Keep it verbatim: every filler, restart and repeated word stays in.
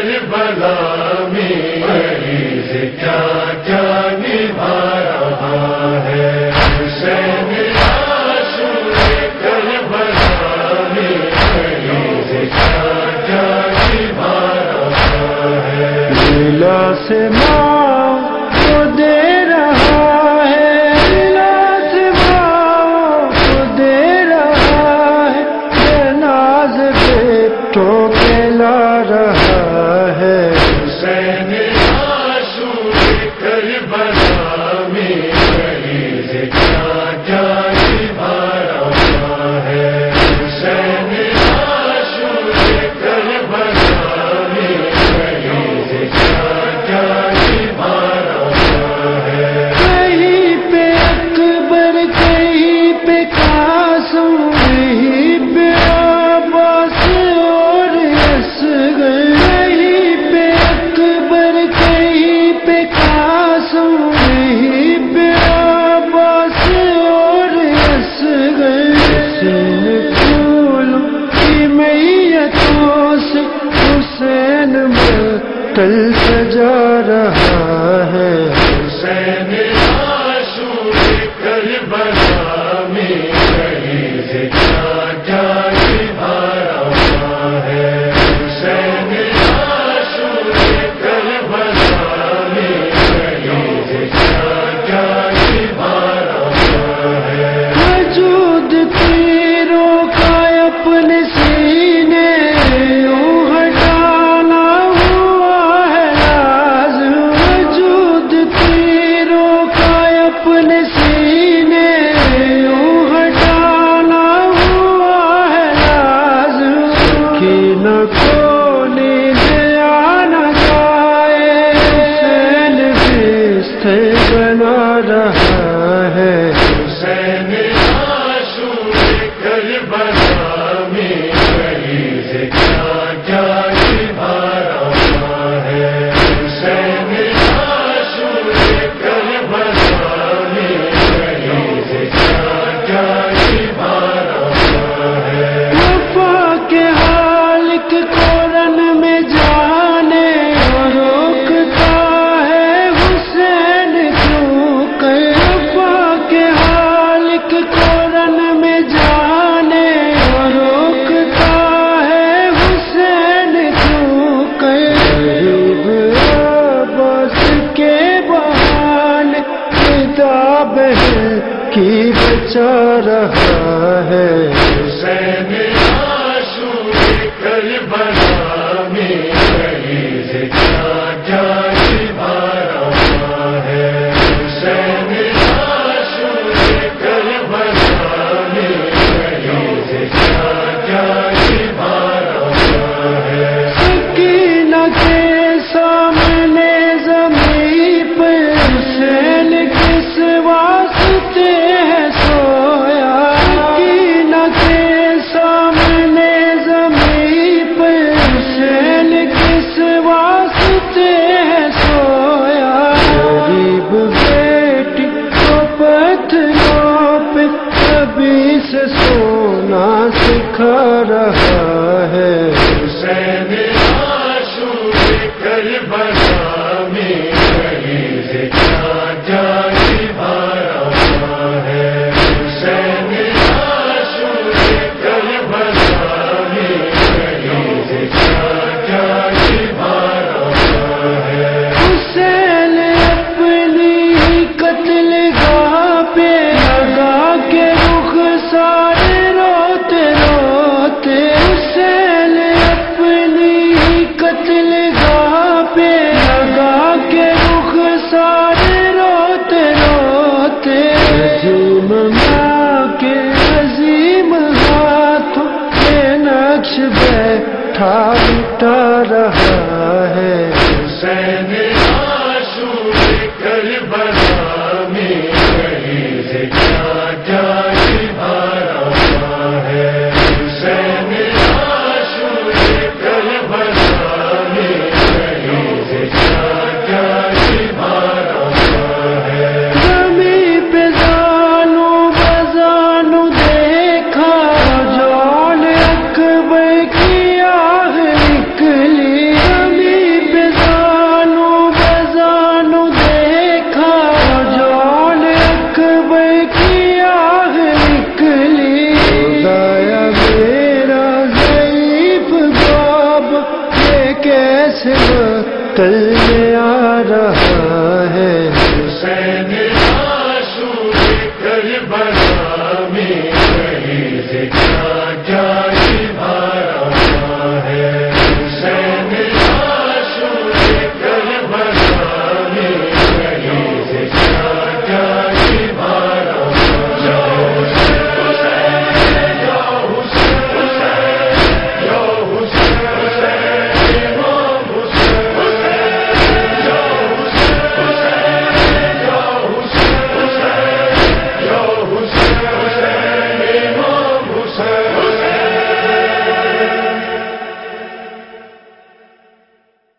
کربلا میں مریض کیا کیا نبھا رہا ہے، حسین عاشور کربلا میں مریض کیا کیا نبھا رہا ہے، دلا سے ماں کو دے رہا ہے، دلا سے ماں کو دے رہا ہے، جناز بیٹوں کے لا رہا ہے، حسین عاشور کربلا میں مریض کیا کیا نبھا رہا ہے، حسین عاشور کربلا میں مریض کیا کیا نبھا رہا ہے، کہیں پہ اکبر کہیں پہ قاسم کہیں پہ عباس اور اصغر، کہیں پہ اکبر کہیں پہ قاسم کہیں پہ عباس اور اصغر، حسین پھولوں کی میتوں سے حسین مقتل سجا رہا ہے، حسین عاشور کربلا میں مریض کیا کیا نبھا رہا ہے، حسین عاشور کربلا میں مریض کیا کیا نبھا رہا ہے، وجود تیروں کا اپنے سینے یوں ہٹانا ہوا ہے لازم، وجود تیروں کا اپنے سینے یوں ہٹانا ہوا ہے لازم، سکینہ کو نیند آنا چاہے، حسین بستر بنا رہا ہے، حسین عاشور کربلا میں مریض کیا کیا نبھا رہا ہے، حسین عاشور کربلا میں مریض کیا کیا نبھا رہا ہے، وفا کے حالق قرن میں جانے روکتا ہے حسین کیوں کر، وفا کے حالق قرن میں جانے روکتا ہے حسین کیوں کر، غریب عباس کے بہانے کتاب کی بچا رہا ہے، حسین عاشور کربلا میں مریض کیا کیا نبھا رہا ہے، حسین عاشور کربلا میں مریض کیا کیا نبھا رہا ہے، سکینہ کے سامنے زمین پر حسین کس واسطے ہے سویا، سکینہ کے سامنے زمین پر حسین کس واسطے ہے سویا، غریب بیٹی کو پتھروں پہ کبھی سے سونا سکھا رہا ہے، حسین عاشور کربلا میں مریض کیا کیا نبھا رہا ہے، حسین عاشور کربلا میں مریض کیا کیا نبھا رہا ہے، حسین اپنی قتل گاہ پہ لگا کے رخ سارے روتے روتے، حسین اپنی قتل گاہ پہ لگا کے رخ سارے روتے روتے، عظیم ماں کے عظیم ہاتھوں کے نقش بیٹھا مٹا رہا ہے، حسین عاشور کربلا میں مریض کیا کیا نبھا رہا ہے، حسین عاشور کربلا میں مریض کیا کیا نبھا رہا ہے، زمین پہ زانو بزانو دیکھا جان اکبر کی آہ نکلی، قتل میں آ رہا ہے، حسین عاشور کربلا میں کہیں سے کیا جائے